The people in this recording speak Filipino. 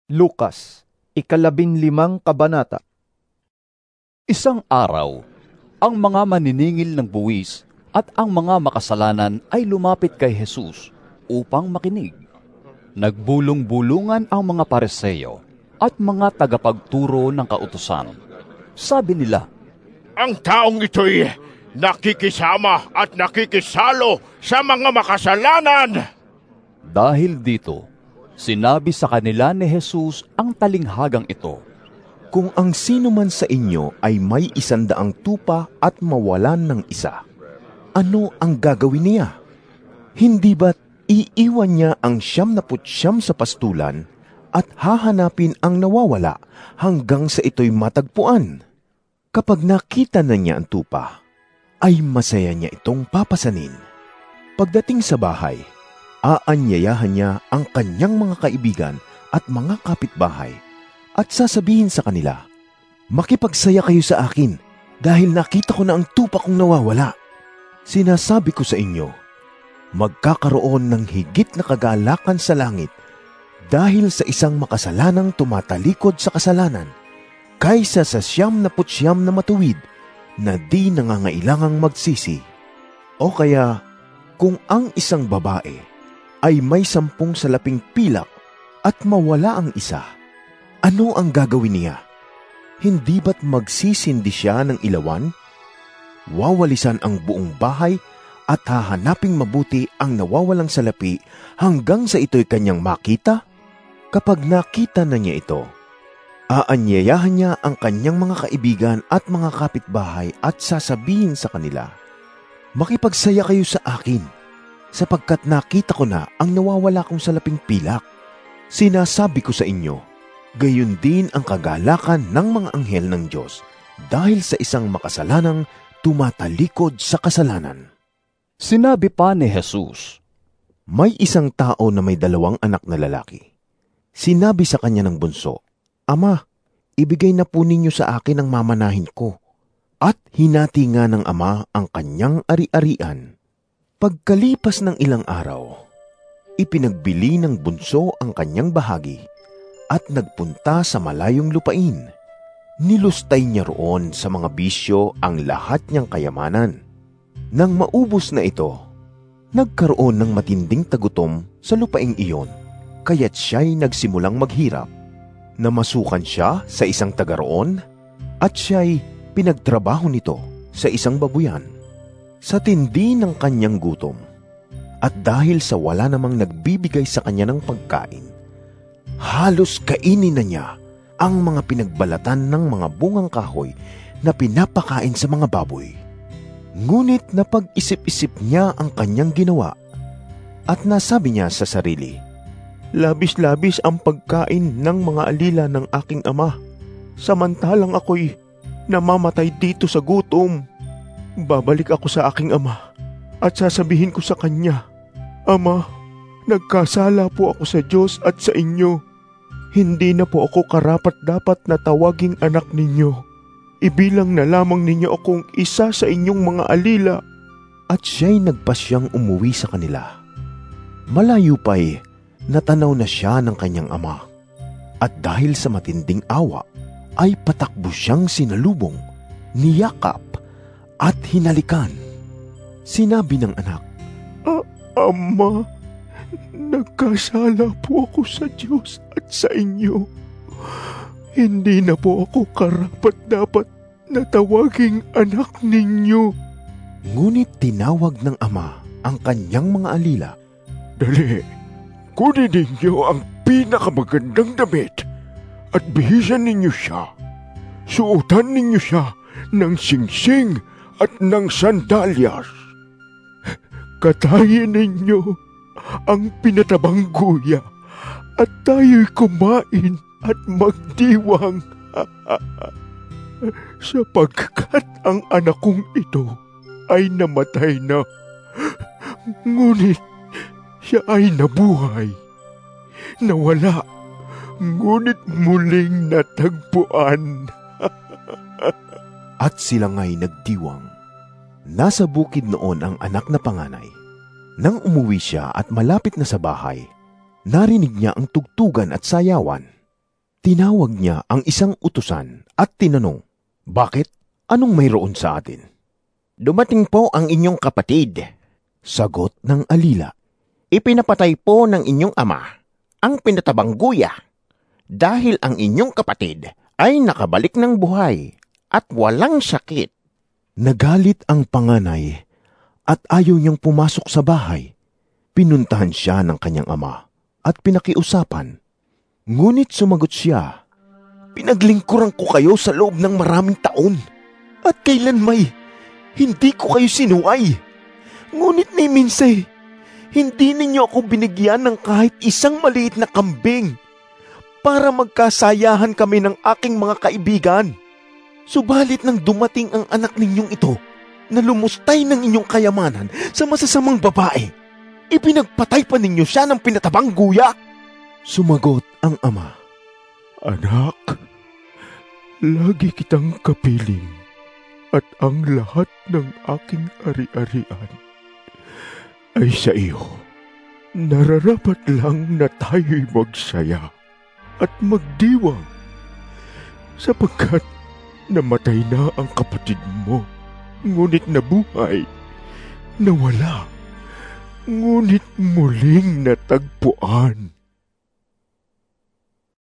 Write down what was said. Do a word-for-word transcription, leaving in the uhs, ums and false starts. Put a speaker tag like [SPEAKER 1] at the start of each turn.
[SPEAKER 1] Lukas, ikalabinlimang kabanata.
[SPEAKER 2] Isang araw, ang mga maniningil ng buwis at ang mga makasalanan ay lumapit kay Jesus upang makinig. Nagbulong-bulungan ang mga Pariseo at mga tagapagturo ng kautusan. Sabi nila,
[SPEAKER 3] "Ang taong ito'y nakikisama at nakikisalo sa mga makasalanan."
[SPEAKER 2] Dahil dito, sinabi sa kanila ni Jesus ang talinghagang ito,
[SPEAKER 4] "Kung ang sino man sa inyo ay may isandaang tupa at mawalan ng isa, ano ang gagawin niya? Hindi ba't iiwan niya ang siyam na putsyam sa pastulan at hahanapin ang nawawala hanggang sa ito'y matagpuan? Kapag nakita na niya ang tupa, ay masaya niya itong papasanin. Pagdating sa bahay, aanyayahan niya ang kanyang mga kaibigan at mga kapitbahay at sasabihin sa kanila, 'Makipagsaya kayo sa akin dahil nakita ko na ang tupa kong nawawala.' Sinasabi ko sa inyo, magkakaroon ng higit na kagalakan sa langit dahil sa isang makasalanang tumatalikod sa kasalanan kaysa sa siyam na putsyam na matuwid na di nangangailangang magsisi. O kaya, kung ang isang babae ay may sampung salaping pilak at mawala ang isa, ano ang gagawin niya? Hindi ba't magsisindi siya ng ilawan? Wawalisan ang buong bahay at hahanaping mabuti ang nawawalang salapi hanggang sa ito'y kanyang makita? Kapag nakita na niya ito, aanyayahan niya ang kanyang mga kaibigan at mga kapitbahay at sasabihin sa kanila, 'Makipagsaya kayo sa akin, sapagkat nakita ko na ang nawawala kong salaping pilak.' Sinasabi ko sa inyo, gayon din ang kagalakan ng mga anghel ng Diyos dahil sa isang makasalanang tumatalikod sa kasalanan."
[SPEAKER 2] Sinabi pa ni Jesus,
[SPEAKER 4] May isang tao na may dalawang anak na lalaki. Sinabi sa kanya ng bunso, "Ama, ibigay na po ninyo sa akin ang mamanahin ko." At hinati nga ng ama ang kanyang ari-arian. Pagkalipas ng ilang araw, ipinagbili ng bunso ang kanyang bahagi at nagpunta sa malayong lupain. Nilustay niya roon sa mga bisyo ang lahat niyang kayamanan. Nang maubos na ito, nagkaroon ng matinding tagutom sa lupaing iyon, kaya't siya'y nagsimulang maghirap. Namasukan siya sa isang taga roon at siya'y pinagtrabaho nito sa isang babuyan. Sa tindi ng kanyang gutom, at dahil sa wala namang nagbibigay sa kanya ng pagkain, halos kainin na niya ang mga pinagbalatan ng mga bungang kahoy na pinapakain sa mga baboy. Ngunit napag-isip-isip niya ang kanyang ginawa at nasabi niya sa sarili, "Labis-labis ang pagkain ng mga alila ng aking ama, samantalang ako'y namamatay dito sa gutom. Babalik ako sa aking ama at sasabihin ko sa kanya, 'Ama, nagkasala po ako sa Diyos at sa inyo. Hindi na po ako karapat-dapat na tawaging anak ninyo. Ibilang na lamang ninyo akong isa sa inyong mga alila." At siya'y nagpasyang umuwi sa kanila. Malayo pa'y natanaw na siya ng kanyang ama. At dahil sa matinding awa, ay patakbo siyang sinalubong, niyakap at hinalikan. Sinabi ng anak, "Ah, Ama, nagkasala po ako sa Diyos at sa inyo. Hindi na po ako karapat-dapat na tawaging anak ninyo." Ngunit tinawag ng ama ang kanyang mga alila. "Dali, kunin ninyo ang pinakamagandang damit at bihisan ninyo siya. Suotan ninyo siya ng singsing at ng sandalyas. Katayin ninyo ang pinatabang guya at tayo'y kumain at magdiwang. Sapagkat ang anak kong ito ay namatay na, ngunit siya ay nabuhay. Nawala, ngunit muling natagpuan." At sila nga'y nagdiwang. Nasa bukid noon ang anak na panganay. Nang umuwi siya at malapit na sa bahay, narinig niya ang tugtugan at sayawan. Tinawag niya ang isang utusan at tinanong, "Bakit? Anong mayroon sa atin?" "Dumating po ang inyong kapatid," sagot ng alila. "Ipinapatay po ng inyong ama ang pinatabang guya dahil ang inyong kapatid ay nakabalik ng buhay at walang sakit." Nagalit ang panganay at ayaw niyang pumasok sa bahay. Pinuntahan siya ng kanyang ama at pinakiusapan. Ngunit sumagot siya, "Pinaglingkuran ko kayo sa loob ng maraming taon at kailanmay hindi ko kayo sinuway. Ngunit ni minse, hindi ninyo ako binigyan ng kahit isang maliit na kambing para magkasayahan kami ng aking mga kaibigan. Subalit nang dumating ang anak ninyong ito na lumustay ng inyong kayamanan sa masasamang babae, ipinagpatay pa ninyo siya ng pinatabang guya." Sumagot ang ama, "Anak, lagi kitang kapiling at ang lahat ng aking ari-arian ay sa iyo. Nararapat lang na tayo'y magsaya at magdiwang sapagkat namatay na ang kapatid mo, ngunit nabuhay, nawala, ngunit muling natagpuan."